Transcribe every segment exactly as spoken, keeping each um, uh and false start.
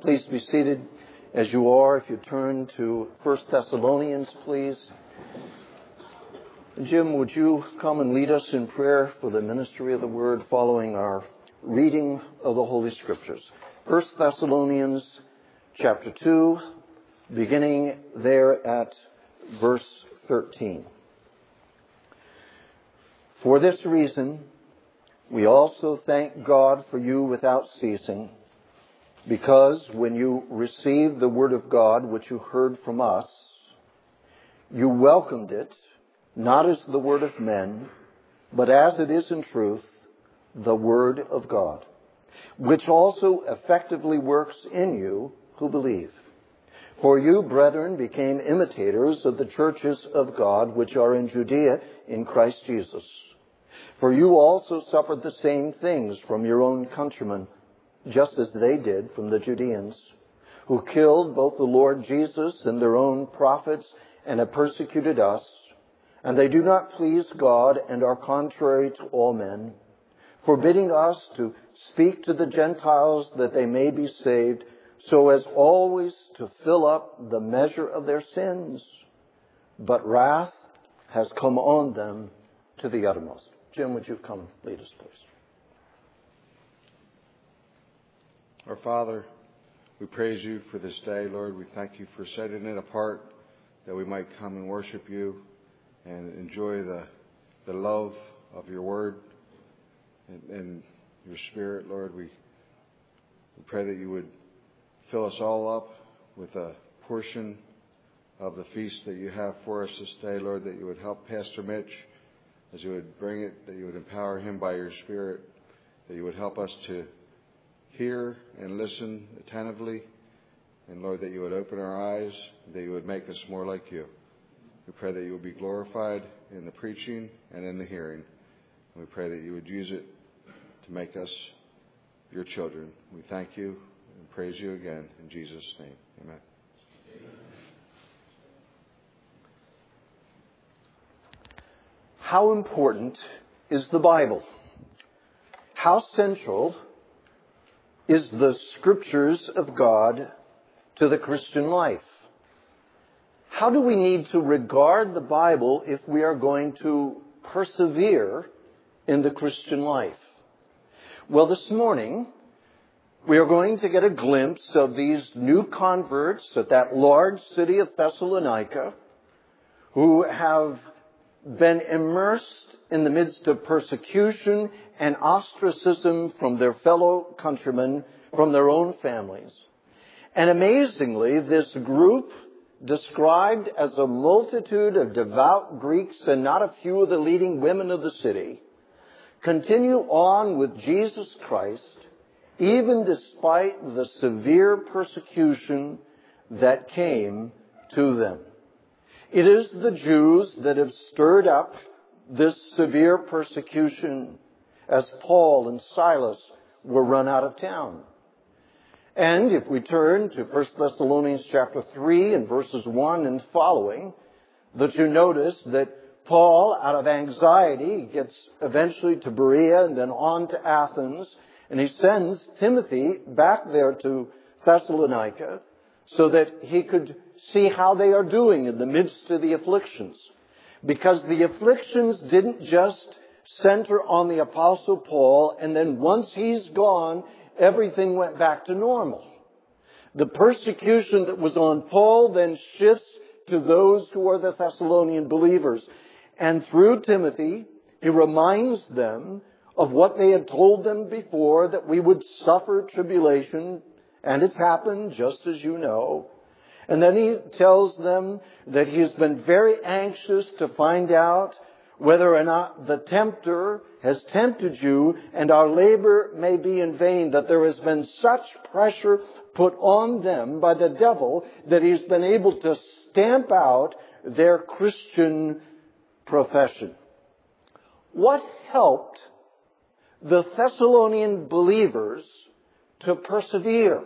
Please be seated as you are. If you turn to First Thessalonians, please. Jim, would you come and lead us in prayer for the ministry of the Word following our reading of the Holy Scriptures? First Thessalonians chapter two, beginning there at verse thirteen. For this reason, we also thank God for you without ceasing, because when you received the word of God, which you heard from us, you welcomed it, not as the word of men, but as it is in truth, the word of God, which also effectively works in you who believe. For you, brethren, became imitators of the churches of God, which are in Judea in Christ Jesus. For you also suffered the same things from your own countrymen, just as they did from the Judeans, who killed both the Lord Jesus and their own prophets and have persecuted us. And they do not please God and are contrary to all men, forbidding us to speak to the Gentiles that they may be saved, so as always to fill up the measure of their sins. But wrath has come on them to the uttermost. Jim, would you come lead us, please? Our Father, we praise you for this day, Lord. We thank you for setting it apart that we might come and worship you and enjoy the the love of your word and, and your spirit, Lord. We, we pray that you would fill us all up with a portion of the feast that you have for us this day, Lord, that you would help Pastor Mitch as you would bring it, that you would empower him by your Spirit, that you would help us to hear and listen attentively, and Lord, that you would open our eyes, that you would make us more like you. We pray that you would be glorified in the preaching and in the hearing. And we pray that you would use it to make us your children. We thank you and praise you again in Jesus' name. Amen. How important is the Bible? How central is the Scriptures of God to the Christian life? How do we need to regard the Bible if we are going to persevere in the Christian life? Well, this morning, we are going to get a glimpse of these new converts at that large city of Thessalonica who have been immersed in the midst of persecution and ostracism from their fellow countrymen, from their own families. And amazingly, this group, described as a multitude of devout Greeks and not a few of the leading women of the city, continue on with Jesus Christ, even despite the severe persecution that came to them. It is the Jews that have stirred up this severe persecution as Paul and Silas were run out of town. And if we turn to First Thessalonians chapter three and verses one and following, that you notice that Paul, out of anxiety, gets eventually to Berea and then on to Athens, and he sends Timothy back there to Thessalonica so that he could see how they are doing in the midst of the afflictions. Because the afflictions didn't just center on the Apostle Paul, and then once he's gone, everything went back to normal. The persecution that was on Paul then shifts to those who are the Thessalonian believers. And through Timothy, he reminds them of what they had told them before, that we would suffer tribulation, and it's happened, just as you know. And then he tells them that he has been very anxious to find out whether or not the tempter has tempted you and our labor may be in vain, that there has been such pressure put on them by the devil that he's been able to stamp out their Christian profession. What helped the Thessalonian believers to persevere?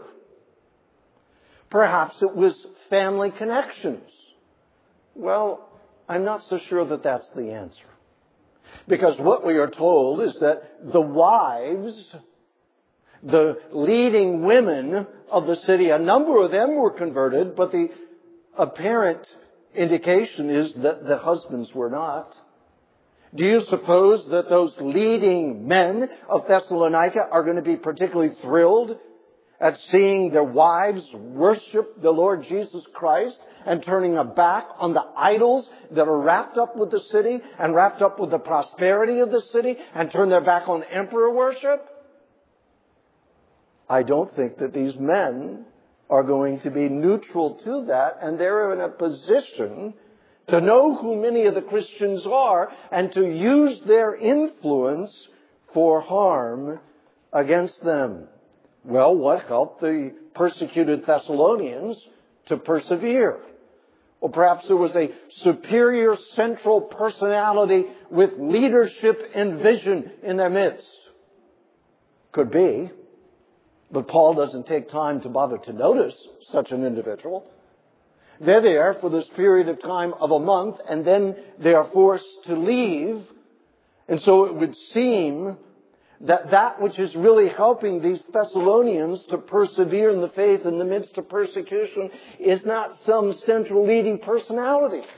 Perhaps it was family connections. Well, I'm not so sure that that's the answer. Because what we are told is that the wives The leading women of the city, a number of them were converted, but the apparent indication is that the husbands were not. Do you suppose that those leading men of Thessalonica are going to be particularly thrilled at seeing their wives worship the Lord Jesus Christ and turning a back on the idols that are wrapped up with the city and wrapped up with the prosperity of the city and turn their back on emperor worship? I don't think that these men are going to be neutral to that, and they're in a position to know who many of the Christians are and to use their influence for harm against them. Well, what helped the persecuted Thessalonians to persevere? Or perhaps there was a superior central personality with leadership and vision in their midst. Could be. But Paul doesn't take time to bother to notice such an individual. They're there for this period of time of a month, and then they are forced to leave. And so it would seem that that which is really helping these Thessalonians to persevere in the faith in the midst of persecution is not some central leading personality.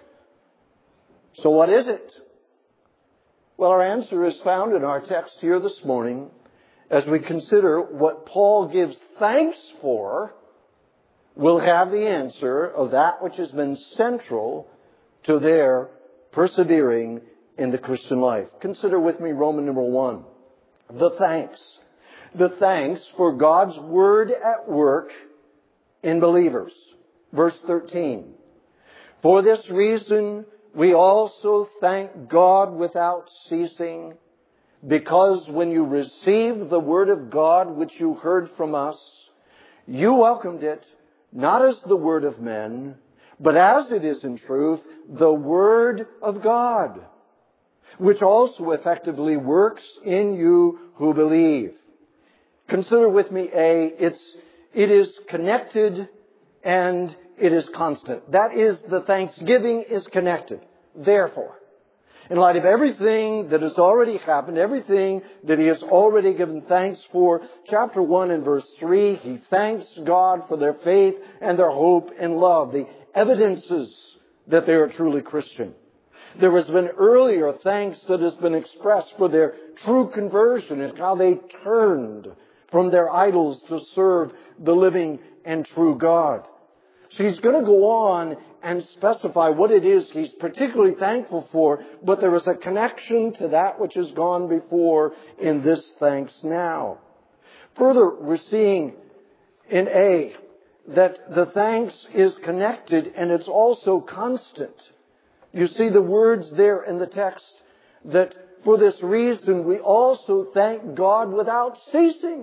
So what is it? Well, our answer is found in our text here this morning as we consider what Paul gives thanks for. We'll have the answer of that which has been central to their persevering in the Christian life. Consider with me Roman number one. The thanks. The thanks for God's word at work in believers. Verse thirteen. For this reason we also thank God without ceasing, because when you received the word of God which you heard from us, you welcomed it, not as the word of men, but as it is in truth, the word of God, which also effectively works in you who believe. Consider with me A, it's, it is connected and it is constant. That is, the thanksgiving is connected. Therefore, in light of everything that has already happened, everything that he has already given thanks for, chapter one and verse three, he thanks God for their faith and their hope and love, the evidences that they are truly Christian. There has been earlier thanks that has been expressed for their true conversion and how they turned from their idols to serve the living and true God. So he's going to go on and specify what it is he's particularly thankful for, but there is a connection to that which has gone before in this thanks now. Further, we're seeing in A that the thanks is connected and it's also constant. You see the words there in the text that for this reason we also thank God without ceasing.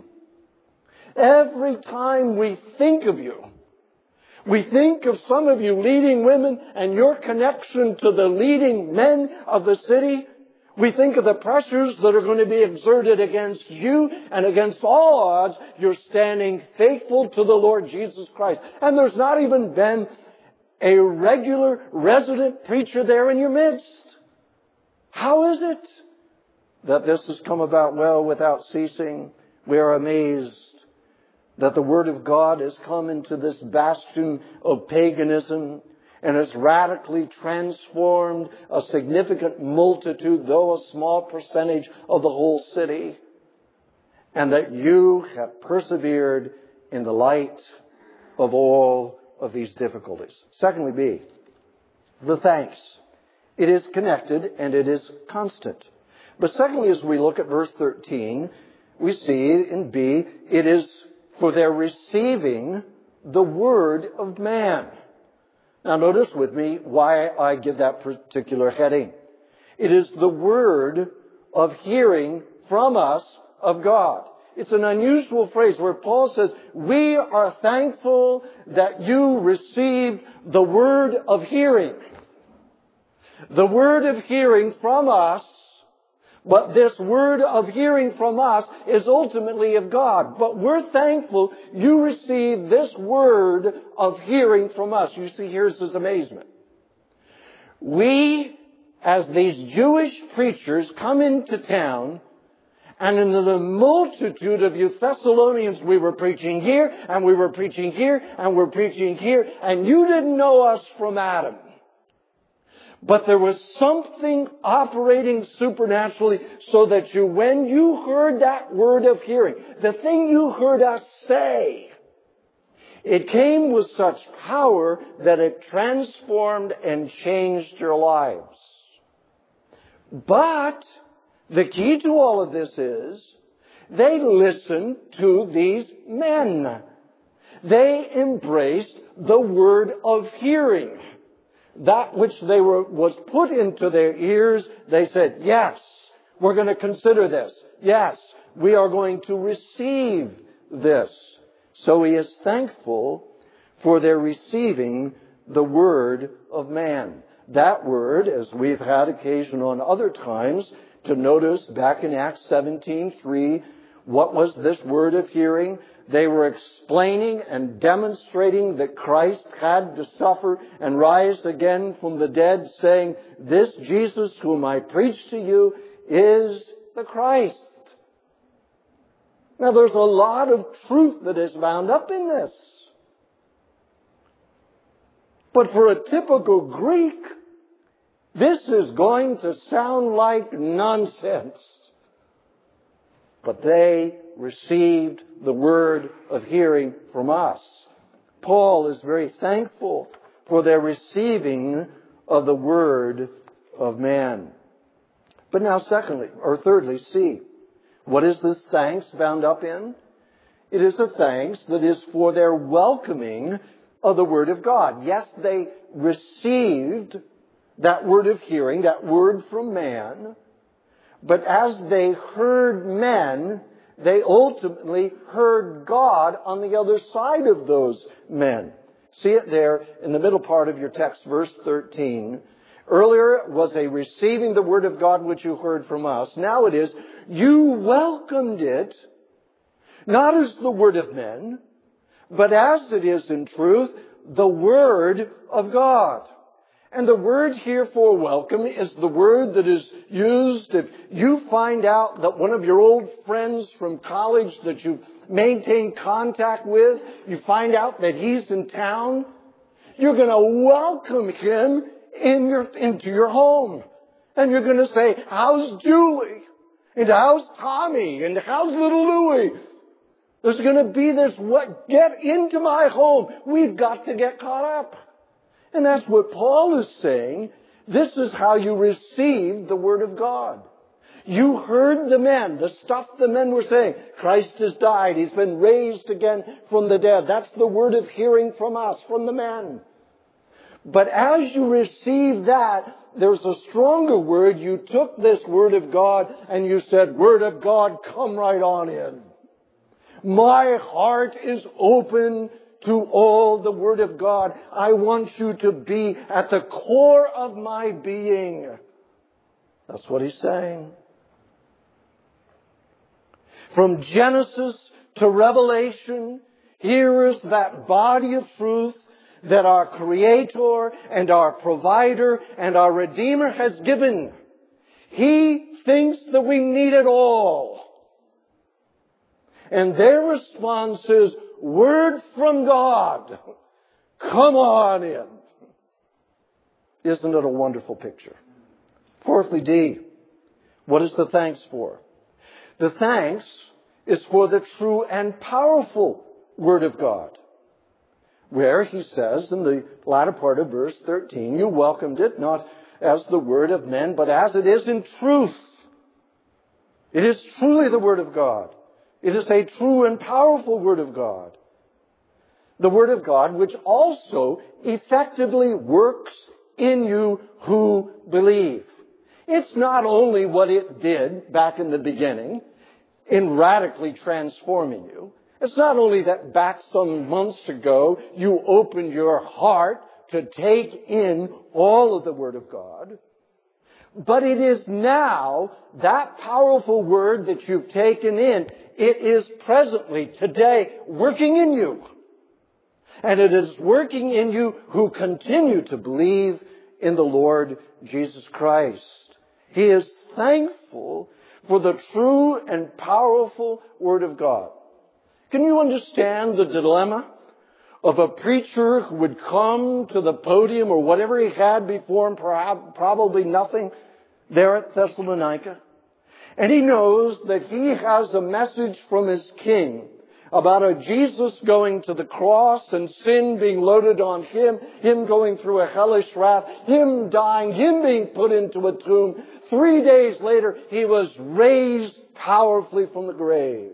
Every time we think of you, we think of some of you leading women and your connection to the leading men of the city. We think of the pressures that are going to be exerted against you, and against all odds, you're standing faithful to the Lord Jesus Christ. And there's not even been a regular resident preacher there in your midst. How is it that this has come about? Well, without ceasing, we are amazed that the Word of God has come into this bastion of paganism and has radically transformed a significant multitude, though a small percentage of the whole city, and that you have persevered in the light of all of these difficulties. Secondly, B, the thanks. It is connected and it is constant. But secondly, as we look at verse thirteen, we see in B, it is for their receiving the word of man. Now notice with me why I give that particular heading. It is the word of hearing from us of God. It's an unusual phrase where Paul says, we are thankful that you received the word of hearing. The word of hearing from us, but this word of hearing from us is ultimately of God. But we're thankful you received this word of hearing from us. You see, here's his amazement. We, as these Jewish preachers, come into town And in the multitude of you Thessalonians, we were preaching here, and we were preaching here, and we're preaching here, and you didn't know us from Adam. But there was something operating supernaturally so that you, when you heard that word of hearing, the thing you heard us say, it came with such power that it transformed and changed your lives. But the key to all of this is they listened to these men. They embraced the word of hearing. That which they were was put into their ears, they said, yes, we're going to consider this. Yes, we are going to receive this. So he is thankful for their receiving the word of man. That word, as we've had occasion on other times to notice back in Acts seventeen three, what was this word of hearing? They were explaining and demonstrating that Christ had to suffer and rise again from the dead, saying, this Jesus whom I preach to you is the Christ. Now there's a lot of truth that is bound up in this. But for a typical Greek, this is going to sound like nonsense. But they received the word of hearing from us. Paul is very thankful for their receiving of the word of man. But now secondly, or thirdly, see, what is this thanks bound up in? It is a thanks that is for their welcoming of the word of God. Yes, they received that word of hearing, that word from man. But as they heard men, they ultimately heard God on the other side of those men. See it there in the middle part of your text, verse thirteen. Earlier was a receiving the word of God which you heard from us. Now it is, you welcomed it, not as the word of men, but as it is in truth, the word of God. And the word here for welcome is the word that is used if you find out that one of your old friends from college that you've maintained contact with, you find out that he's in town, you're going to welcome him in your, into your home. And you're going to say, how's Julie? And how's Tommy? And how's little Louie? There's going to be this, what, get into my home. We've got to get caught up. And that's what Paul is saying. This is how you received the word of God. You heard the men, the stuff the men were saying. Christ has died. He's been raised again from the dead. That's the word of hearing from us, from the men. But as you receive that, there's a stronger word. You took this word of God and you said, word of God, come right on in. My heart is open to all the word of God. I want you to be at the core of my being. That's what he's saying. From Genesis to Revelation, here is that body of truth that our Creator and our Provider and our Redeemer has given. He thinks that we need it all. And their response is, word from God. Come on in. Isn't it a wonderful picture? Fourthly, D. What is the thanks for? The thanks is for the true and powerful Word of God. Where he says in the latter part of verse thirteen, you welcomed it not as the word of men, but as it is in truth. It is truly the Word of God. It is a true and powerful Word of God. The Word of God which also effectively works in you who believe. It's not only what it did back in the beginning in radically transforming you. It's not only that back some months ago you opened your heart to take in all of the Word of God. But it is now that powerful Word that you've taken in, it is presently, today, working in you. And it is working in you who continue to believe in the Lord Jesus Christ. He is thankful for the true and powerful Word of God. Can you understand the dilemma of a preacher who would come to the podium or whatever he had before him, perhaps, probably nothing, there at Thessalonica? And he knows that he has a message from his King about a Jesus going to the cross and sin being loaded on him, him going through a hellish wrath, him dying, him being put into a tomb. Three days later, he was raised powerfully from the grave.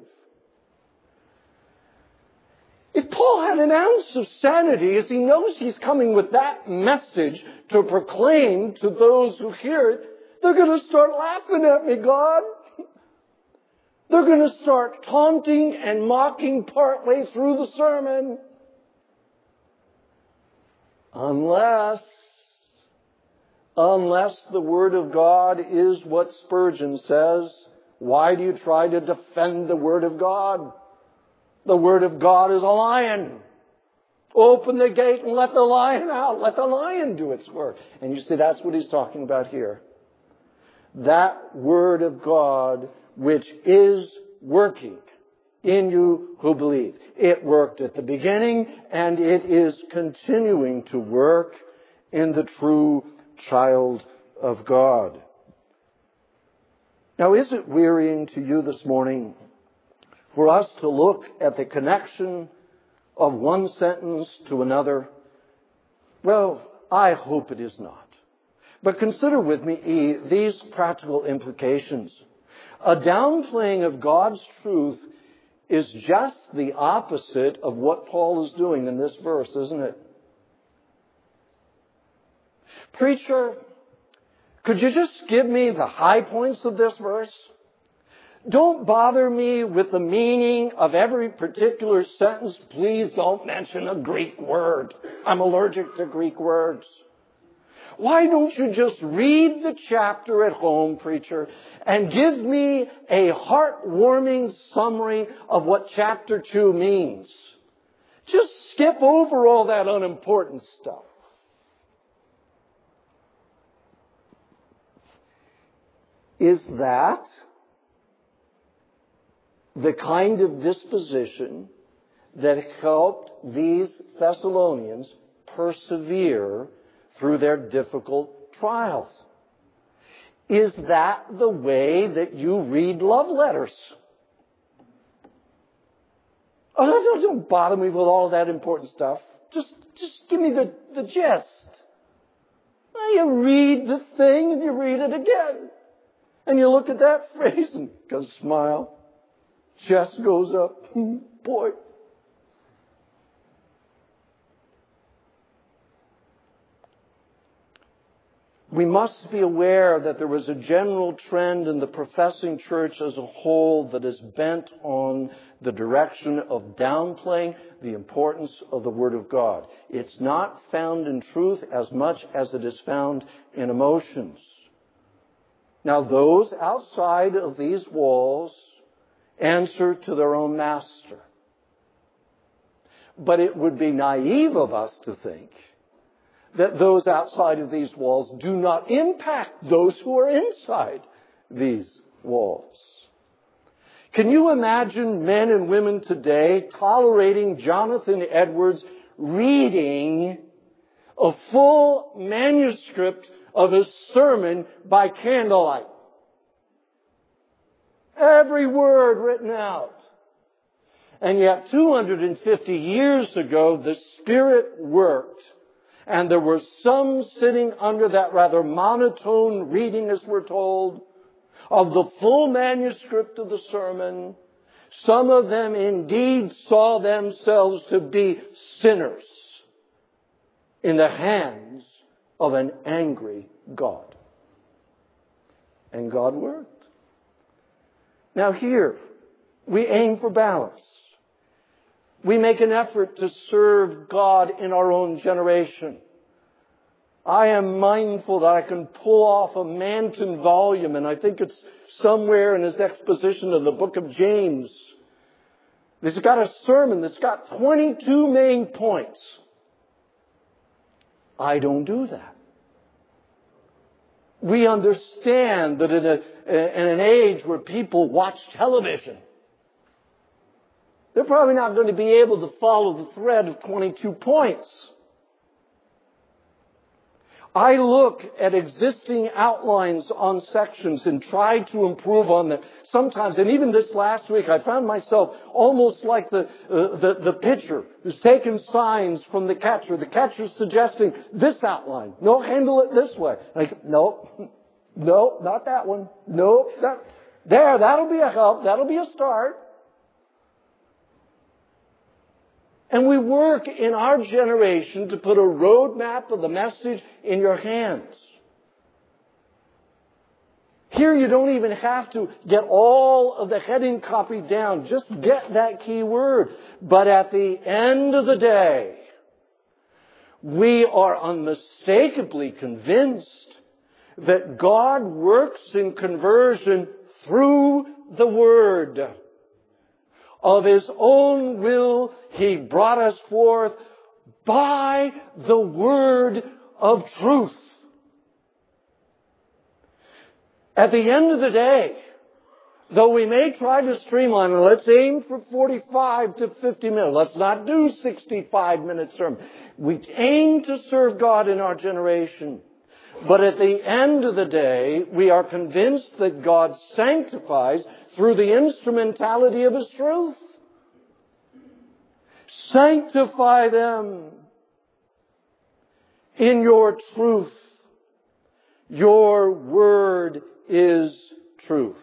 If Paul had an ounce of sanity, as he knows he's coming with that message to proclaim to those who hear it, they're going to start laughing at me, God. They're going to start taunting and mocking partway through the sermon. Unless, unless the Word of God is what Spurgeon says, why do you try to defend the Word of God? The Word of God is a lion. Open the gate and let the lion out. Let the lion do its work. And you see, that's what he's talking about here. That Word of God which is working in you who believe. It worked at the beginning, and it is continuing to work in the true child of God. Now, is it wearying to you this morning for us to look at the connection of one sentence to another? Well, I hope it is not. But consider with me these practical implications. A downplaying of God's truth is just the opposite of what Paul is doing in this verse, isn't it? Preacher, could you just give me the high points of this verse? Don't bother me with the meaning of every particular sentence. Please don't mention a Greek word. I'm allergic to Greek words. Why don't you just read the chapter at home, preacher, and give me a heartwarming summary of what chapter two means? Just skip over all that unimportant stuff. Is that the kind of disposition that helped these Thessalonians persevere through their difficult trials? Is that the way that you read love letters? Oh, don't, don't bother me with all of that important stuff. Just, just give me the, the gist. Well, you read the thing and you read it again. And you look at that phrase and go smile. Chest goes up. Boy. We must be aware that there is a general trend in the professing church as a whole that is bent on the direction of downplaying the importance of the Word of God. It's not found in truth as much as it is found in emotions. Now, those outside of these walls answer to their own master. But it would be naive of us to think that those outside of these walls do not impact those who are inside these walls. Can you imagine men and women today tolerating Jonathan Edwards reading a full manuscript of his sermon by candlelight? Every word written out. And yet two hundred fifty years ago, the Spirit worked. And there were some sitting under that rather monotone reading, as we're told, of the full manuscript of the sermon. Some of them indeed saw themselves to be sinners in the hands of an angry God. And God worked. Now here, we aim for balance. We make an effort to serve God in our own generation. I am mindful that I can pull off a Manton volume, and I think it's somewhere in his exposition of the book of James. He's got a sermon that's got twenty-two main points. I don't do that. We understand that in, a, in an age where people watch television, they're probably not going to be able to follow the thread of twenty-two points. I look at existing outlines on sections and try to improve on them. Sometimes, and even this last week, I found myself almost like the, uh, the, the pitcher who's taken signs from the catcher. The catcher's suggesting this outline. No, handle it this way. Like, no, no, not that one. No, that, there, that'll be a help. That'll be a start. And we work in our generation to put a roadmap of the message in your hands. Here you don't even have to get all of the heading copied down. Just get that key word. But at the end of the day, we are unmistakably convinced that God works in conversion through the Word. Of His own will, He brought us forth by the word of truth. At the end of the day, though we may try to streamline it, let's aim for forty-five to fifty minutes. Let's not do sixty-five minute sermon. We aim to serve God in our generation. But at the end of the day, we are convinced that God sanctifies through the instrumentality of His truth. Sanctify them in your truth. Your word is truth.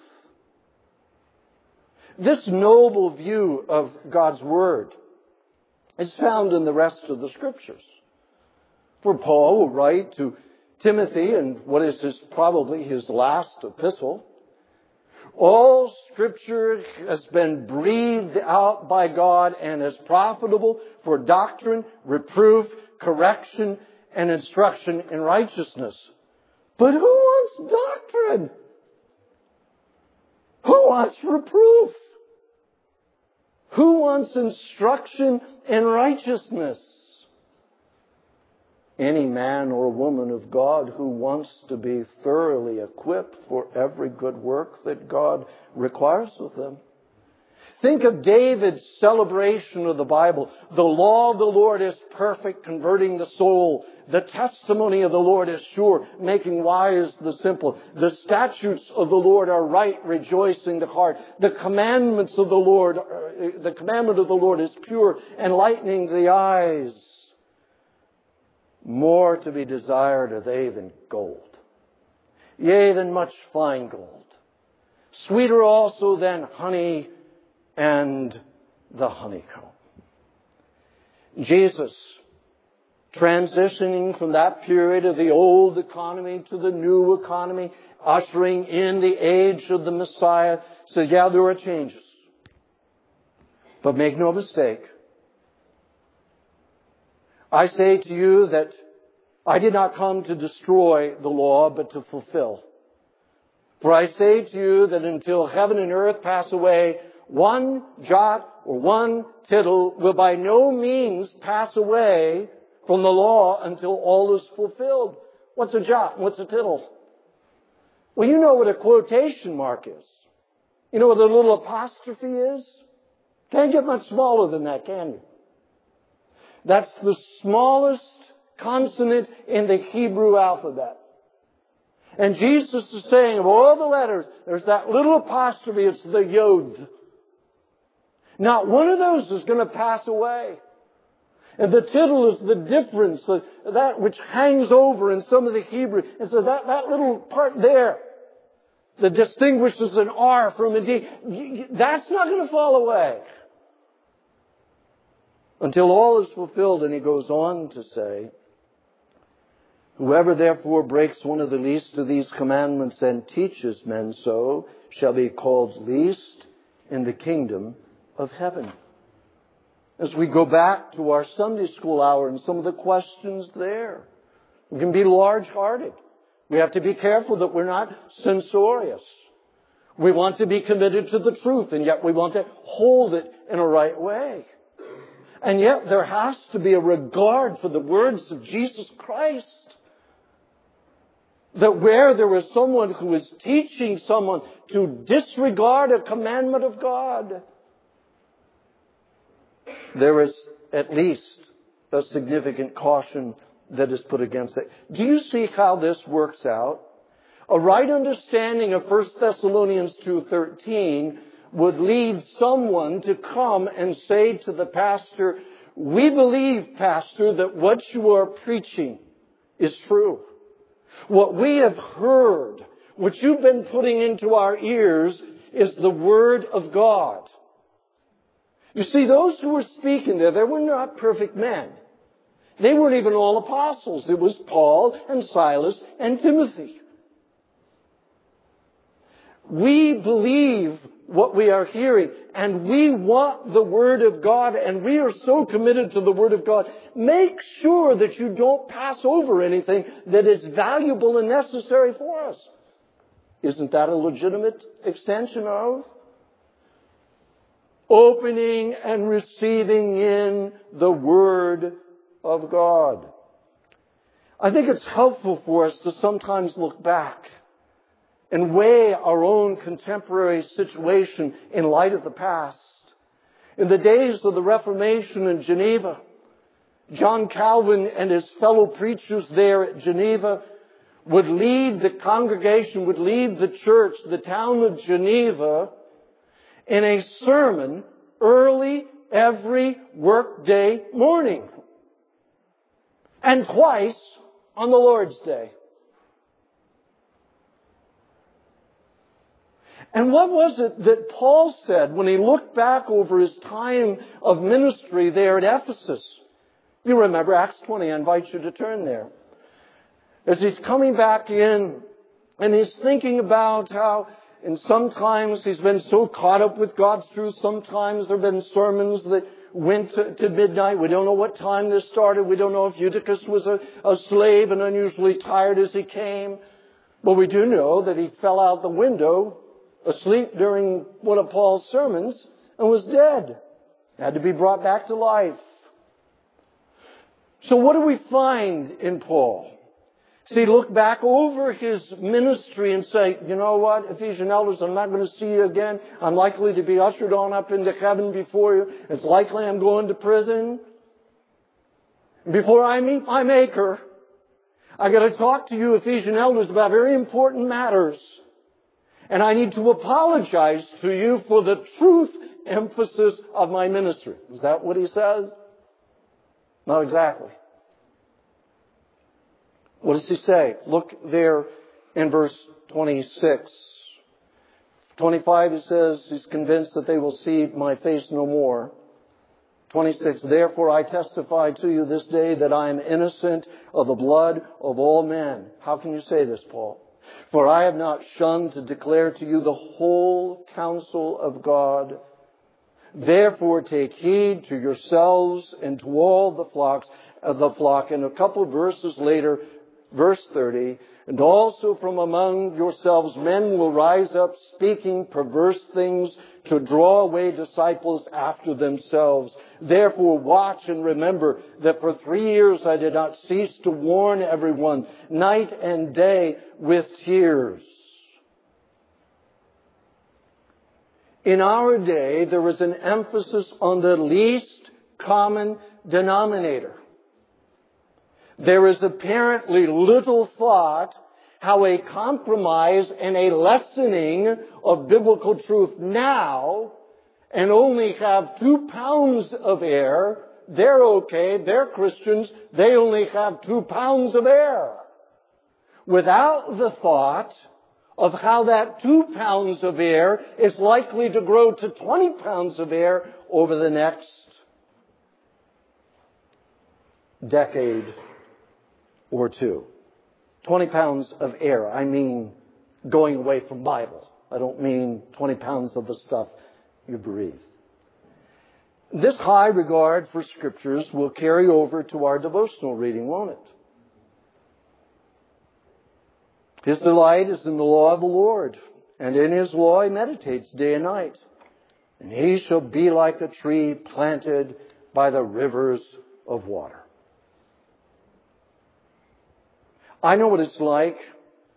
This noble view of God's word is found in the rest of the Scriptures. For Paul will write to Timothy in what is his, probably his last epistle, all Scripture has been breathed out by God and is profitable for doctrine, reproof, correction, and instruction in righteousness. But who wants doctrine? Who wants reproof? Who wants instruction in righteousness? Any man or woman of God who wants to be thoroughly equipped for every good work that God requires of them. Think of David's celebration of the Bible. The law of the Lord is perfect, converting the soul. The testimony of the Lord is sure, making wise the simple. The statutes of the Lord are right, rejoicing the heart. The commandments of the Lord, the commandment of the Lord is pure, enlightening the eyes. More to be desired are they than gold, yea, than much fine gold. Sweeter also than honey and the honeycomb. Jesus, transitioning from that period of the old economy to the new economy, ushering in the age of the Messiah, said, yeah, there are changes. But make no mistake, I say to you that I did not come to destroy the law, but to fulfill. For I say to you that until heaven and earth pass away, one jot or one tittle will by no means pass away from the law until all is fulfilled. What's a jot and what's a tittle? Well, you know what a quotation mark is. You know what a little apostrophe is? Can't get much smaller than that, can you? That's the smallest consonant in the Hebrew alphabet. And Jesus is saying, of all the letters, there's that little apostrophe, it's the Yod. Not one of those is going to pass away. And the tittle is the difference, that which hangs over in some of the Hebrew. And so that, that little part there that distinguishes an R from a D, that's not going to fall away until all is fulfilled. And he goes on to say, whoever therefore breaks one of the least of these commandments and teaches men so shall be called least in the kingdom of heaven. As we go back to our Sunday school hour and some of the questions there, we can be large-hearted. We have to be careful that we're not censorious. We want to be committed to the truth, and yet we want to hold it in a right way. And yet there has to be a regard for the words of Jesus Christ. That where there was someone who was teaching someone to disregard a commandment of God, there is at least a significant caution that is put against it. Do you see how this works out? A right understanding of First Thessalonians two thirteen would lead someone to come and say to the pastor, "We believe, pastor, that what you are preaching is true. What we have heard, what you've been putting into our ears, is the Word of God." You see, those who were speaking there, they were not perfect men. They weren't even all apostles. It was Paul and Silas and Timothy. We believe what we are hearing, and we want the Word of God, and we are so committed to the Word of God. Make sure that you don't pass over anything that is valuable and necessary for us. Isn't that a legitimate extension of opening and receiving in the Word of God? I think it's helpful for us to sometimes look back and weigh our own contemporary situation in light of the past. In the days of the Reformation in Geneva, John Calvin and his fellow preachers there at Geneva would lead the congregation, would lead the church, the town of Geneva, in a sermon early every workday morning, and twice on the Lord's Day. And what was it that Paul said when he looked back over his time of ministry there at Ephesus? You remember Acts twenty. I invite you to turn there. As he's coming back in and he's thinking about how, and sometimes he's been so caught up with God's truth, sometimes there have been sermons that went to, to midnight. We don't know what time this started. We don't know if Eutychus was a, a slave and unusually tired as he came. But we do know that he fell out the window asleep during one of Paul's sermons and was dead. Had to be brought back to life. So what do we find in Paul? See, look back over his ministry and say, you know what, Ephesian elders, I'm not going to see you again. I'm likely to be ushered on up into heaven before you. It's likely I'm going to prison. Before I meet my Maker, I got to talk to you, Ephesian elders, about very important matters. And I need to apologize to you for the truth emphasis of my ministry. Is that what he says? Not exactly. What does he say? Look there in verse twenty-six. twenty-five, he says, he's convinced that they will see my face no more. twenty-six, therefore I testify to you this day that I am innocent of the blood of all men. How can you say this, Paul? For I have not shunned to declare to you the whole counsel of God. Therefore take heed to yourselves and to all the flocks of the flock. And a couple of verses later, verse thirty, and also from among yourselves men will rise up speaking perverse things to draw away disciples after themselves. Therefore watch and remember that for three years I did not cease to warn everyone night and day with tears. In our day, there is an emphasis on the least common denominator. There is apparently little thought how a compromise and a lessening of biblical truth now and only have two pounds of air, they're okay, they're Christians, they only have two pounds of air. Without the thought of how that two pounds of air is likely to grow to twenty pounds of air over the next decade or two. twenty pounds of air. I mean going away from Bible. I don't mean twenty pounds of the stuff you breathe. This high regard for Scriptures will carry over to our devotional reading, won't it? His delight is in the law of the Lord, and in His law he meditates day and night. And he shall be like a tree planted by the rivers of water. I know what it's like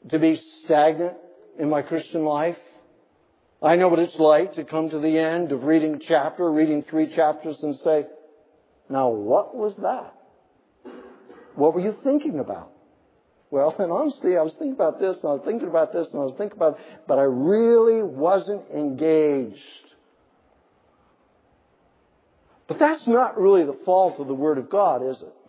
to be stagnant in my Christian life. I know what it's like to come to the end of reading a chapter, reading three chapters and say, now what was that? What were you thinking about? Well, in honesty, I was thinking about this, and I was thinking about this, and I was thinking about, but I really wasn't engaged. But that's not really the fault of the Word of God, is it?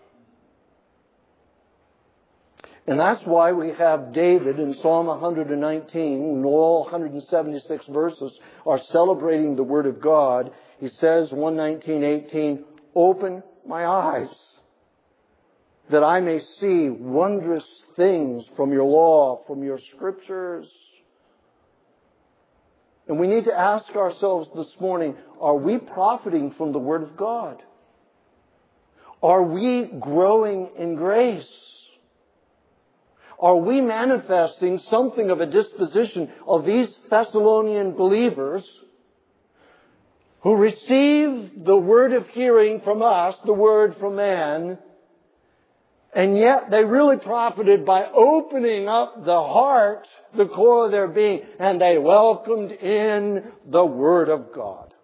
And that's why we have David in Psalm one nineteen, and all one hundred seventy-six verses are celebrating the Word of God. He says, one nineteen, eighteen, open my eyes, that I may see wondrous things from your law, from your scriptures. And we need to ask ourselves this morning, are we profiting from the Word of God? Are we growing in grace? Are we manifesting something of a disposition of these Thessalonian believers who received the word of hearing from us, the word from man, and yet they really profited by opening up the heart, the core of their being, and they welcomed in the Word of God.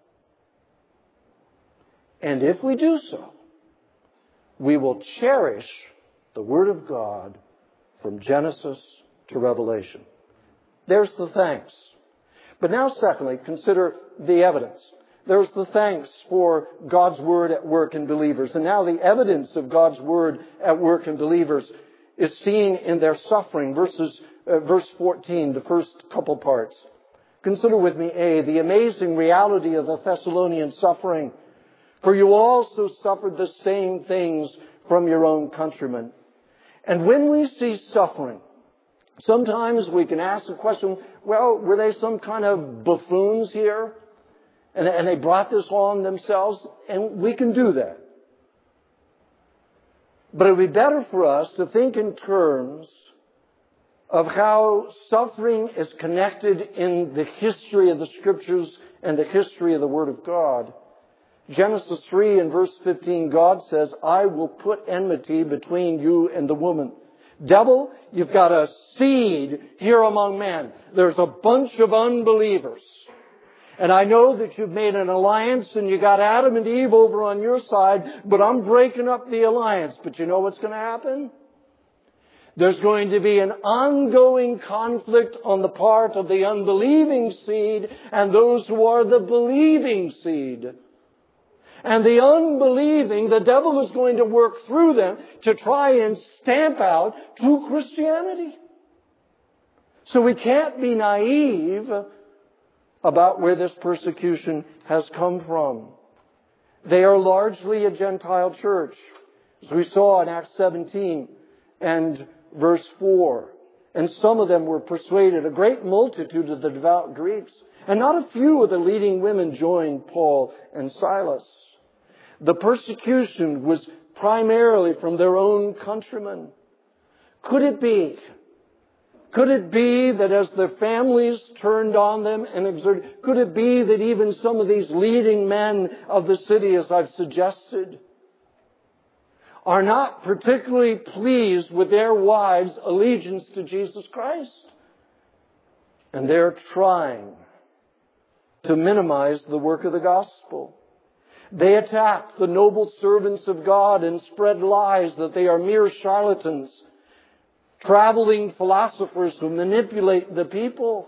And if we do so, we will cherish the Word of God from Genesis to Revelation. There's the thanks. But now, secondly, consider the evidence. There's the thanks for God's Word at work in believers. And now the evidence of God's Word at work in believers is seen in their suffering. Verses, uh, verse fourteen, the first couple parts. Consider with me, A, the amazing reality of the Thessalonian suffering. For you also suffered the same things from your own countrymen. And when we see suffering, sometimes we can ask the question, well, were they some kind of buffoons here? And, and they brought this on themselves? And we can do that. But it would be better for us to think in terms of how suffering is connected in the history of the Scriptures and the history of the Word of God. Genesis three and verse fifteen, God says, I will put enmity between you and the woman. Devil, you've got a seed here among men. There's a bunch of unbelievers. And I know that you've made an alliance and you got Adam and Eve over on your side, but I'm breaking up the alliance. But you know what's going to happen? There's going to be an ongoing conflict on the part of the unbelieving seed and those who are the believing seed. And the unbelieving, the devil is going to work through them to try and stamp out true Christianity. So we can't be naive about where this persecution has come from. They are largely a Gentile church, as we saw in Acts seventeen and verse four. And some of them were persuaded, a great multitude of the devout Greeks. And not a few of the leading women joined Paul and Silas. The persecution was primarily from their own countrymen. Could it be? Could it be that as their families turned on them and exerted, could it be that even some of these leading men of the city, as I've suggested, are not particularly pleased with their wives' allegiance to Jesus Christ? And they're trying to minimize the work of the gospel. They attack the noble servants of God and spread lies that they are mere charlatans, traveling philosophers who manipulate the people.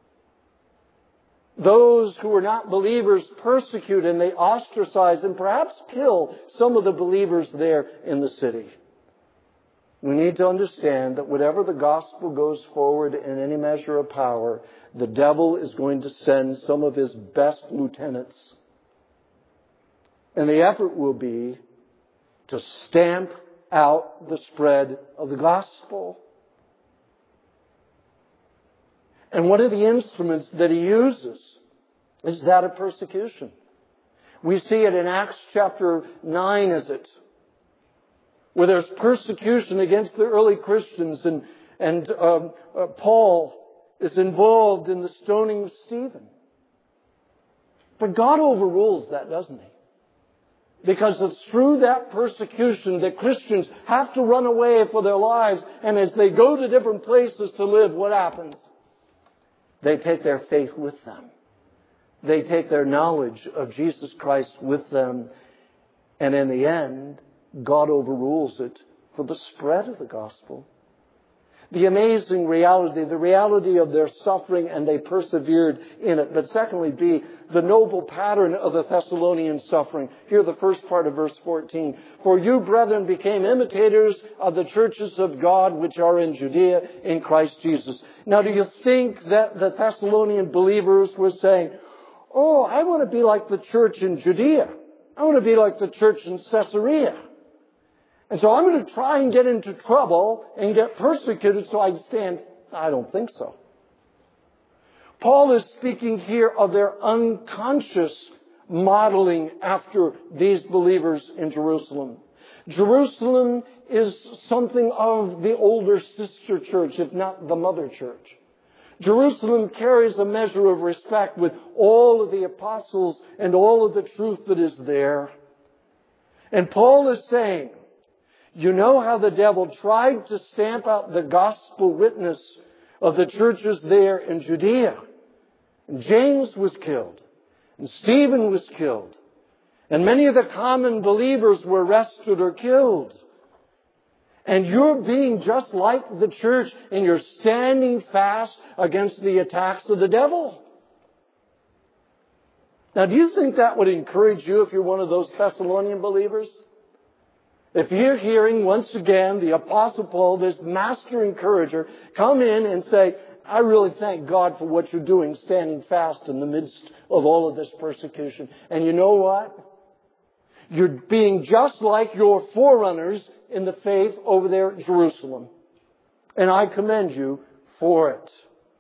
Those who are not believers persecute and they ostracize and perhaps kill some of the believers there in the city. We need to understand that whatever the gospel goes forward in any measure of power, the devil is going to send some of his best lieutenants. And the effort will be to stamp out the spread of the gospel. And one of the instruments that he uses is that of persecution. We see it in Acts chapter nine, is it? Where there's persecution against the early Christians, and, and um, uh, Paul is involved in the stoning of Stephen. But God overrules that, doesn't he? Because it's through that persecution that Christians have to run away for their lives. And as they go to different places to live, what happens? They take their faith with them. They take their knowledge of Jesus Christ with them. And in the end, God overrules it for the spread of the gospel. The amazing reality, the reality of their suffering, and they persevered in it. But secondly, B, the noble pattern of the Thessalonian suffering. Here the first part of verse fourteen. For you, brethren, became imitators of the churches of God which are in Judea in Christ Jesus. Now, do you think that the Thessalonian believers were saying, oh, I want to be like the church in Judea. I want to be like the church in Caesarea. And so I'm going to try and get into trouble and get persecuted so I can stand. I don't think so. Paul is speaking here of their unconscious modeling after these believers in Jerusalem. Jerusalem is something of the older sister church, if not the mother church. Jerusalem carries a measure of respect with all of the apostles and all of the truth that is there. And Paul is saying, you know how the devil tried to stamp out the gospel witness of the churches there in Judea. And James was killed. And Stephen was killed. And many of the common believers were arrested or killed. And you're being just like the church, and you're standing fast against the attacks of the devil. Now, do you think that would encourage you if you're one of those Thessalonian believers? If you're hearing, once again, the Apostle Paul, this master encourager, come in and say, I really thank God for what you're doing, standing fast in the midst of all of this persecution. And you know what? You're being just like your forerunners in the faith over there at Jerusalem. And I commend you for it.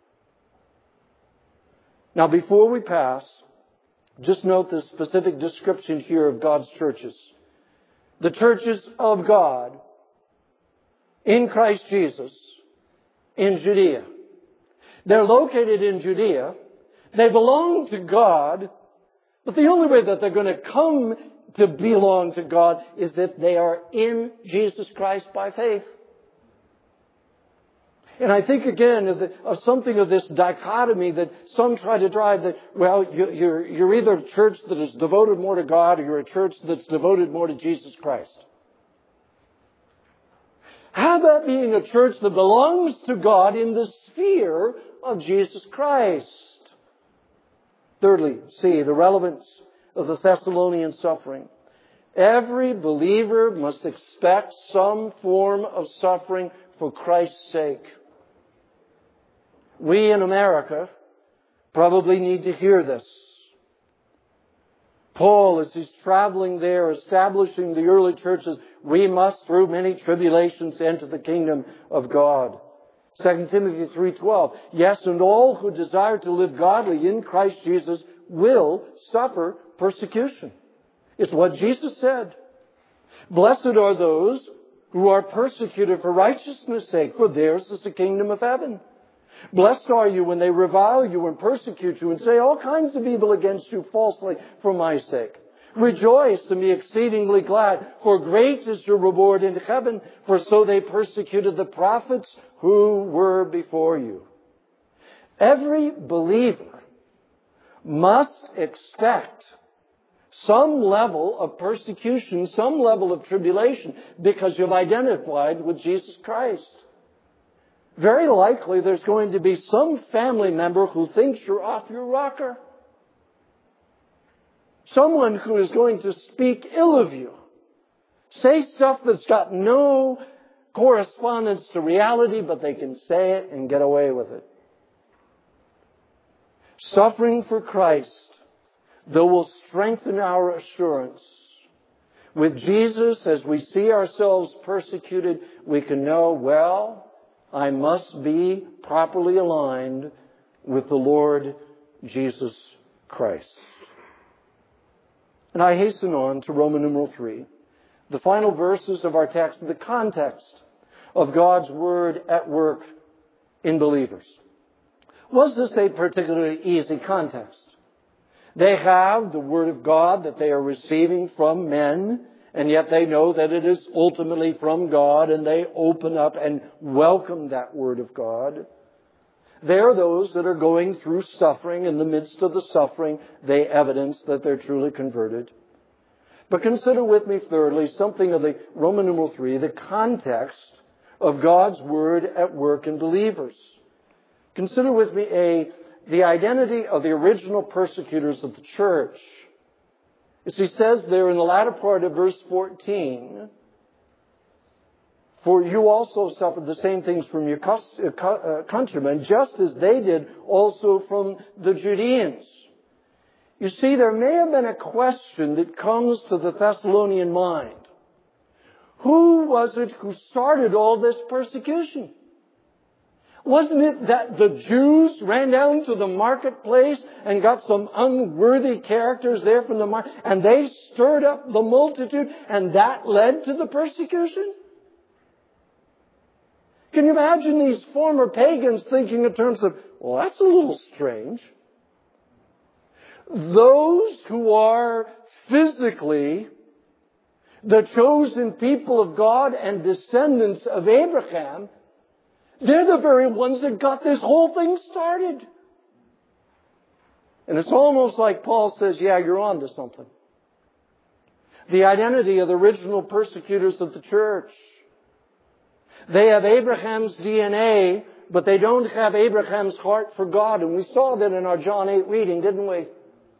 Now, before we pass, just note the specific description here of God's churches. The churches of God in Christ Jesus in Judea. They're located in Judea. They belong to God. But the only way that they're going to come to belong to God is if they are in Jesus Christ by faith. And I think again of, the, of something of this dichotomy that some try to drive that, well, you, you're, you're either a church that is devoted more to God or you're a church that's devoted more to Jesus Christ. How about being a church that belongs to God in the sphere of Jesus Christ? Thirdly, see the relevance of the Thessalonian suffering. Every believer must expect some form of suffering for Christ's sake. We in America probably need to hear this. Paul, as he's traveling there, establishing the early churches, we must, through many tribulations, enter the kingdom of God. Second Timothy three twelve. Yes, and all who desire to live godly in Christ Jesus will suffer persecution. It's what Jesus said. Blessed are those who are persecuted for righteousness' sake, for theirs is the kingdom of heaven. Blessed are you when they revile you and persecute you and say all kinds of evil against you falsely for my sake. Rejoice and be exceedingly glad, for great is your reward in heaven, for so they persecuted the prophets who were before you. Every believer must expect some level of persecution, some level of tribulation, because you've identified with Jesus Christ. Very likely there's going to be some family member who thinks you're off your rocker. Someone who is going to speak ill of you. Say stuff that's got no correspondence to reality, but they can say it and get away with it. Suffering for Christ, though, will strengthen our assurance. With Jesus, as we see ourselves persecuted, we can know, well, I must be properly aligned with the Lord Jesus Christ. And I hasten on to Roman numeral three, the final verses of our text, the context of God's Word at work in believers. Was this a particularly easy context? They have the Word of God that they are receiving from men, and yet they know that it is ultimately from God, and they open up and welcome that Word of God. They are those that are going through suffering. In the midst of the suffering, they evidence that they're truly converted. But consider with me, thirdly, something of the Roman numeral three, the context of God's Word at work in believers. Consider with me a the identity of the original persecutors of the church. As he says there in the latter part of verse fourteen, for you also suffered the same things from your countrymen, just as they did also from the Judeans. You see, there may have been a question that comes to the Thessalonian mind. Who was it who started all this persecution? Wasn't it that the Jews ran down to the marketplace and got some unworthy characters there from the market, and they stirred up the multitude, and that led to the persecution? Can you imagine these former pagans thinking in terms of, well, that's a little strange. Those who are physically the chosen people of God and descendants of Abraham, they're the very ones that got this whole thing started. And it's almost like Paul says, yeah, you're on to something. The identity of the original persecutors of the church. They have Abraham's D N A, but they don't have Abraham's heart for God. And we saw that in our John eight reading, didn't we?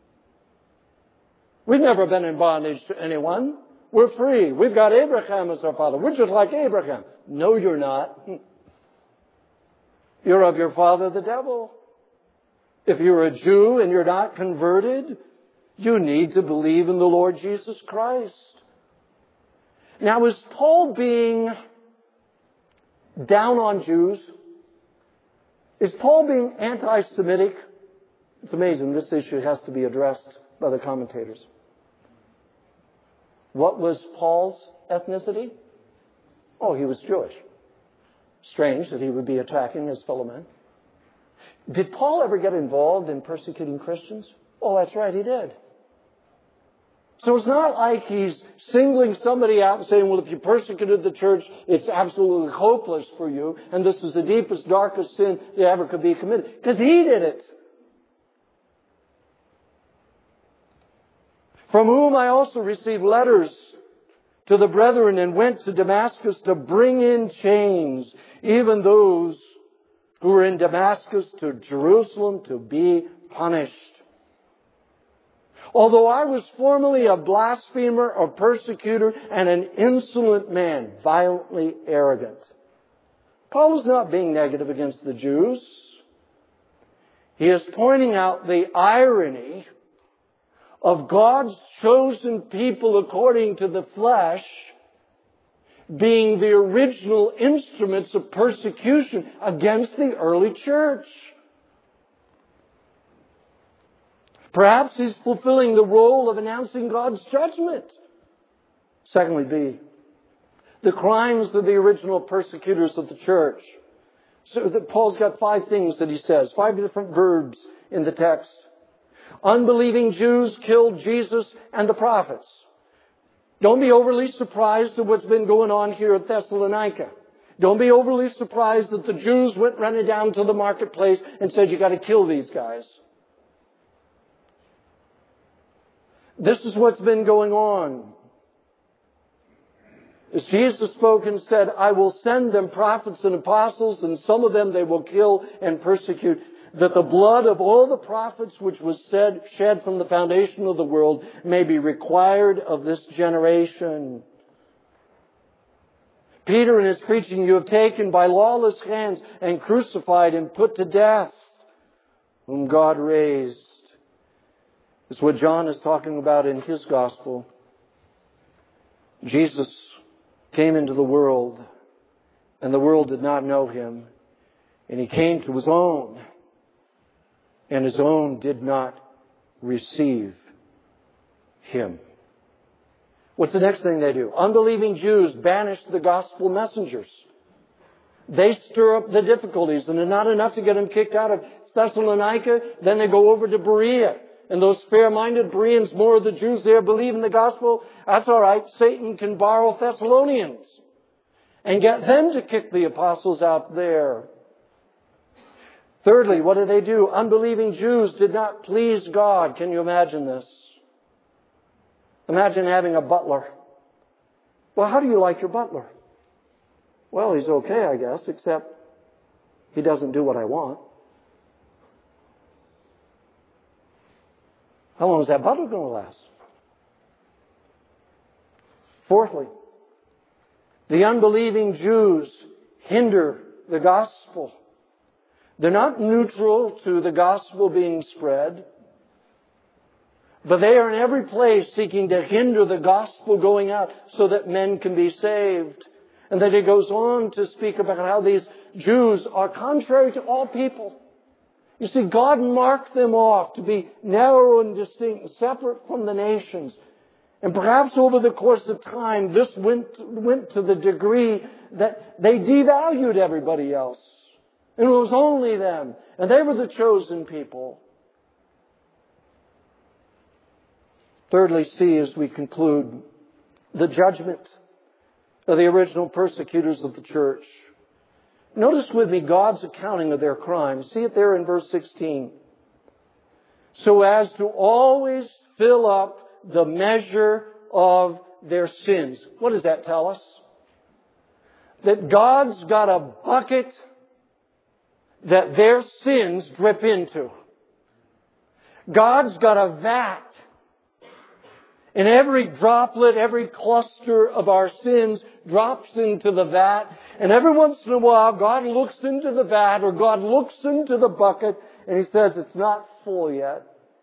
We've never been in bondage to anyone. We're free. We've got Abraham as our father. We're just like Abraham. No, you're not. You're of your father, the devil. If you're a Jew and you're not converted, you need to believe in the Lord Jesus Christ. Now, is Paul being down on Jews? Is Paul being anti-Semitic? It's amazing. This issue has to be addressed by the commentators. What was Paul's ethnicity? Oh, he was Jewish. Strange that he would be attacking his fellow men. Did Paul ever get involved in persecuting Christians? Oh, that's right, he did. So it's not like he's singling somebody out and saying, well, if you persecuted the church, it's absolutely hopeless for you, and this is the deepest, darkest sin that ever could be committed. Because he did it. From whom I also received letters to the brethren and went to Damascus to bring in chains, even those who were in Damascus to Jerusalem to be punished. Although I was formerly a blasphemer, a persecutor, and an insolent man, violently arrogant. Paul is not being negative against the Jews. He is pointing out the irony of God's chosen people according to the flesh being the original instruments of persecution against the early church. Perhaps he's fulfilling the role of announcing God's judgment. Secondly, B, the crimes of the original persecutors of the church. So that Paul's got five things that he says, five different verbs in the text. Unbelieving Jews killed Jesus and the prophets. Don't be overly surprised at what's been going on here at Thessalonica. Don't be overly surprised that the Jews went running down to the marketplace and said, you got to kill these guys. This is what's been going on. As Jesus spoke and said, I will send them prophets and apostles, and some of them they will kill and persecute, that the blood of all the prophets which was said, shed from the foundation of the world may be required of this generation. Peter in his preaching, you have taken by lawless hands and crucified and put to death, whom God raised. It's what John is talking about in his gospel. Jesus came into the world, and the world did not know him. And he came to his own, and his own did not receive him. What's the next thing they do? Unbelieving Jews banish the gospel messengers. They stir up the difficulties, and it's not enough to get them kicked out of Thessalonica. Then they go over to Berea. and those fair-minded Bereans, more of the Jews there believe in the gospel. That's all right. Satan can borrow Thessalonians and get them to kick the apostles out there. Thirdly, what did they do? Unbelieving Jews did not please God. Can you imagine this? Imagine having a butler. Well, how do you like your butler? Well, he's okay, I guess, except he doesn't do what I want. How long is that butler going to last? Fourthly, the unbelieving Jews hinder the gospel. They're not neutral to the gospel being spread, but they are in every place seeking to hinder the gospel going out so that men can be saved. And then it goes on to speak about how these Jews are contrary to all people. You see, God marked them off to be narrow and distinct, separate from the nations. And perhaps over the course of time, this went, went to the degree that they devalued everybody else. And it was only them. And they were the chosen people. Thirdly, see as we conclude the judgment of the original persecutors of the church. Notice with me God's accounting of their crimes. See it there in verse sixteen. So as to always fill up the measure of their sins. What does that tell us? That God's got a bucket that their sins drip into. God's got a vat. And every droplet, every cluster of our sins drops into the vat. And every once in a while, God looks into the vat or God looks into the bucket and He says, it's not full yet.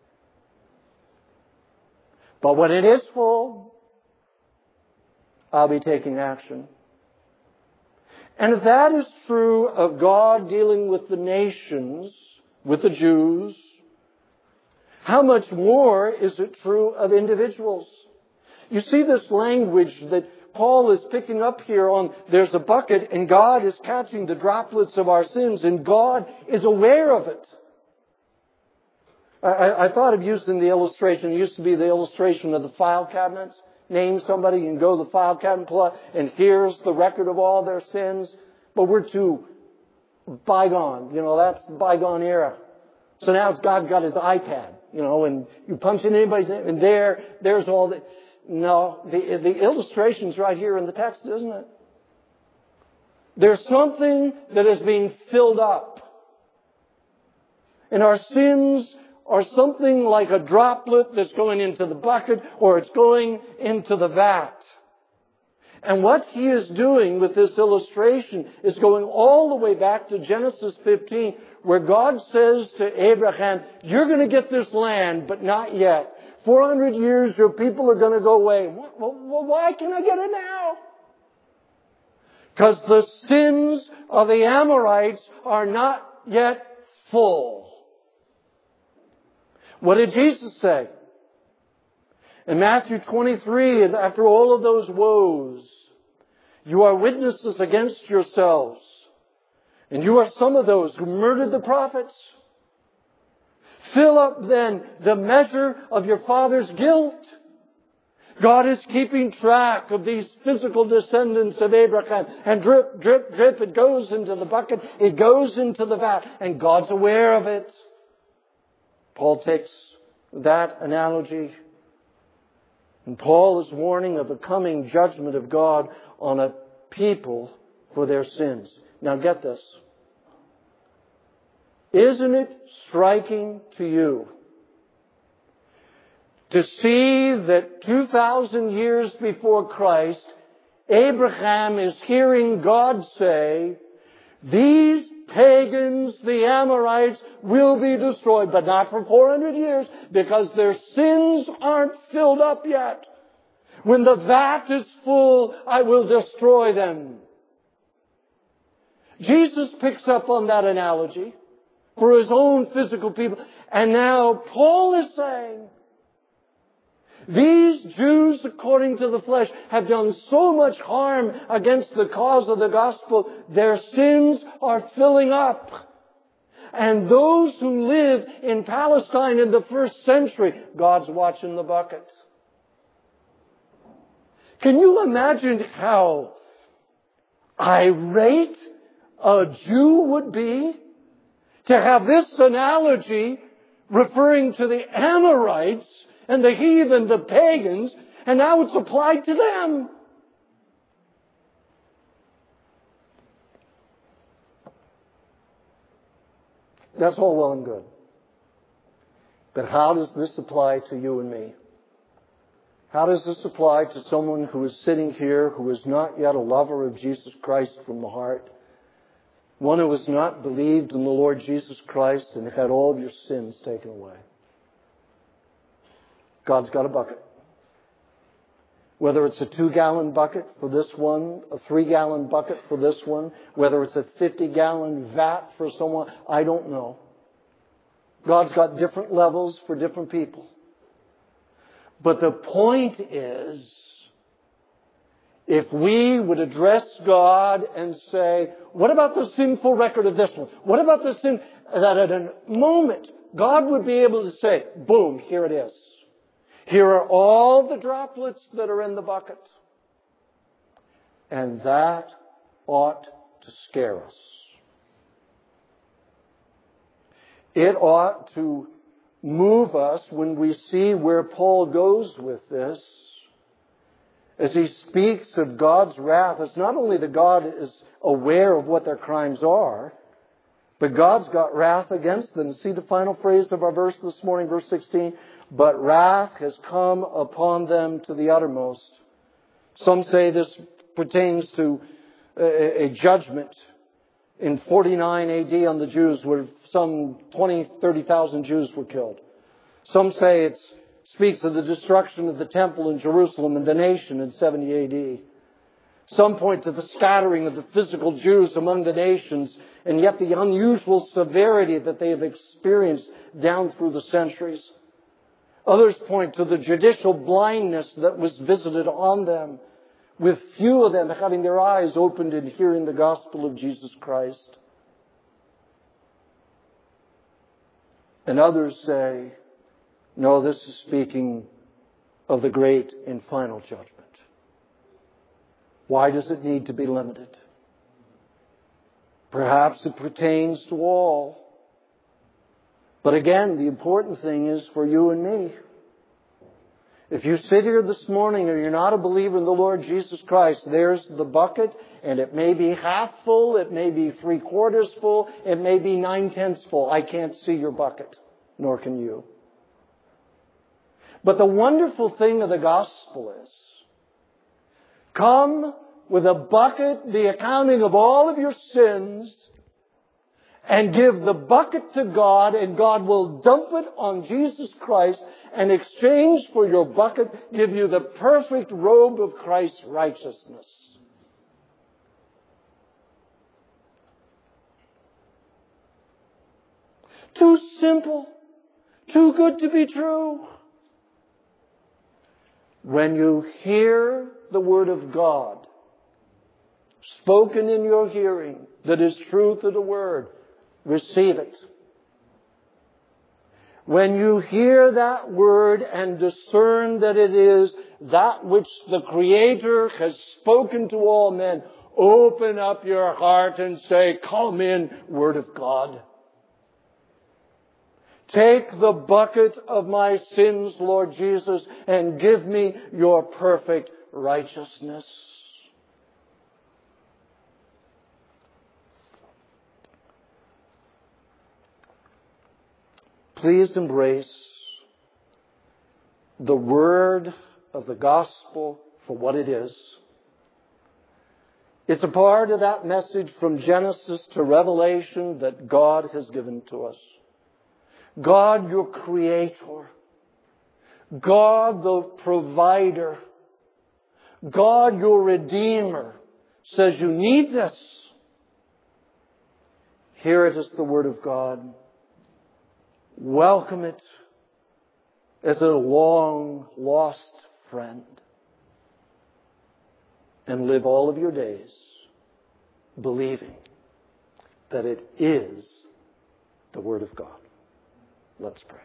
But when it is full, I'll be taking action. And if that is true of God dealing with the nations, with the Jews, how much more is it true of individuals? You see this language that Paul is picking up here on, there's a bucket and God is catching the droplets of our sins and God is aware of it. I, I thought of using the illustration, it used to be the illustration of the file cabinets. Name somebody and go to the file cabinet and here's the record of all their sins. But we're too bygone. You know, that's the bygone era. So now it's God's got His iPad, you know, and you punch in anybody's name and there, there's all the... No, the, the illustration's right here in the text, isn't it? There's something that is being filled up. And our sins are something like a droplet that's going into the bucket or it's going into the vat. And what he is doing with this illustration is going all the way back to Genesis fifteen, where God says to Abraham, you're going to get this land, but not yet. four hundred years, your people are going to go away. Well, why can't I get it now? Because the sins of the Amorites are not yet full. What did Jesus say? In Matthew twenty-three, after all of those woes, you are witnesses against yourselves. And you are some of those who murdered the prophets. Fill up then the measure of your father's guilt. God is keeping track of these physical descendants of Abraham. And drip, drip, drip, it goes into the bucket. It goes into the vat. And God's aware of it. Paul takes that analogy. And Paul is warning of the coming judgment of God on a people for their sins. Now get this. Isn't it striking to you to see that two thousand years before Christ, Abraham is hearing God say, these pagans, the Amorites, will be destroyed, but not for four hundred years, because their sins aren't filled up yet. When the vat is full, I will destroy them. Jesus picks up on that analogy for His own physical people. And now Paul is saying, these Jews, according to the flesh, have done so much harm against the cause of the gospel, their sins are filling up. And those who live in Palestine in the first century, God's watching the bucket. Can you imagine how irate a Jew would be to have this analogy referring to the Amorites and the heathen, the pagans, and now it's applied to them? That's all well and good. But how does this apply to you and me? How does this apply to someone who is sitting here who is not yet a lover of Jesus Christ from the heart? One who has not believed in the Lord Jesus Christ and had all of your sins taken away. God's got a bucket. Whether it's a two-gallon bucket for this one, a three-gallon bucket for this one, whether it's a fifty-gallon vat for someone, I don't know. God's got different levels for different people. But the point is, if we would address God and say, what about the sinful record of this one? What about the sin? That at a moment, God would be able to say, boom, here it is. Here are all the droplets that are in the bucket. And that ought to scare us. It ought to move us when we see where Paul goes with this. As he speaks of God's wrath, it's not only that God is aware of what their crimes are, but God's got wrath against them. See the final phrase of our verse this morning, verse sixteen? But wrath has come upon them to the uttermost. Some say this pertains to a, a judgment in forty-nine A D on the Jews, where some twenty, thirty thousand Jews were killed. Some say it speaks of the destruction of the temple in Jerusalem and the nation in seventy A D. Some point to the scattering of the physical Jews among the nations, and yet the unusual severity that they have experienced down through the centuries. Others point to the judicial blindness that was visited on them, with few of them having their eyes opened and hearing the gospel of Jesus Christ. And others say, no, this is speaking of the great and final judgment. Why does it need to be limited? Perhaps it pertains to all. But again, the important thing is for you and me. If you sit here this morning and you're not a believer in the Lord Jesus Christ, there's the bucket, and it may be half full, it may be three quarters full, it may be nine-tenths full. I can't see your bucket, nor can you. But the wonderful thing of the gospel is, come with a bucket, the accounting of all of your sins, and give the bucket to God, and God will dump it on Jesus Christ, and in exchange for your bucket, give you the perfect robe of Christ's righteousness. Too simple, too good to be true. When you hear the Word of God spoken in your hearing, that is truth of the Word, receive it. When you hear that word and discern that it is that which the Creator has spoken to all men, open up your heart and say, come in, Word of God. Take the bucket of my sins, Lord Jesus, and give me your perfect righteousness. Please embrace the word of the gospel for what it is. It's a part of that message from Genesis to Revelation that God has given to us. God, your Creator. God, the Provider. God, your Redeemer, says you need this. Here it is, the Word of God. Welcome it as a long lost friend. And live all of your days believing that it is the Word of God. Let's pray.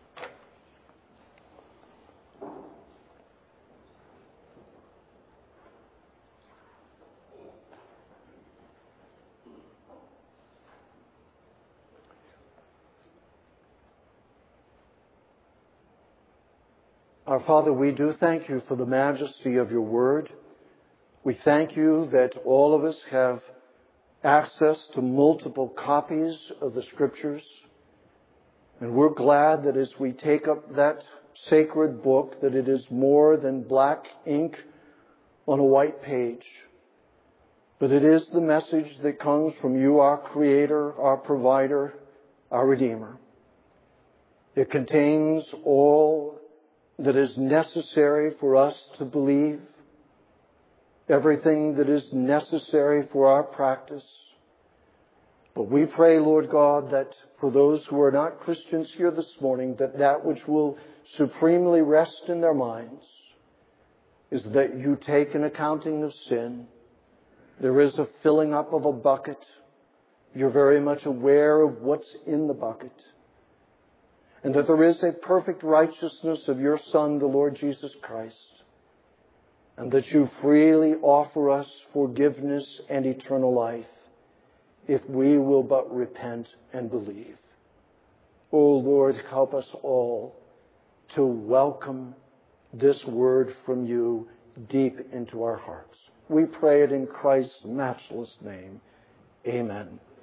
Our Father, we do thank you for the majesty of your word. We thank you that all of us have access to multiple copies of the Scriptures. And we're glad that as we take up that sacred book, that it is more than black ink on a white page. But it is the message that comes from you, our Creator, our Provider, our Redeemer. It contains all that is necessary for us to believe, everything that is necessary for our practice. But we pray, Lord God, that for those who are not Christians here this morning, that that which will supremely rest in their minds is that you take an accounting of sin. There is a filling up of a bucket. You're very much aware of what's in the bucket. And that there is a perfect righteousness of your Son, the Lord Jesus Christ. And that you freely offer us forgiveness and eternal life if we will but repent and believe. Oh Lord, help us all to welcome this word from you deep into our hearts. We pray it in Christ's matchless name. Amen.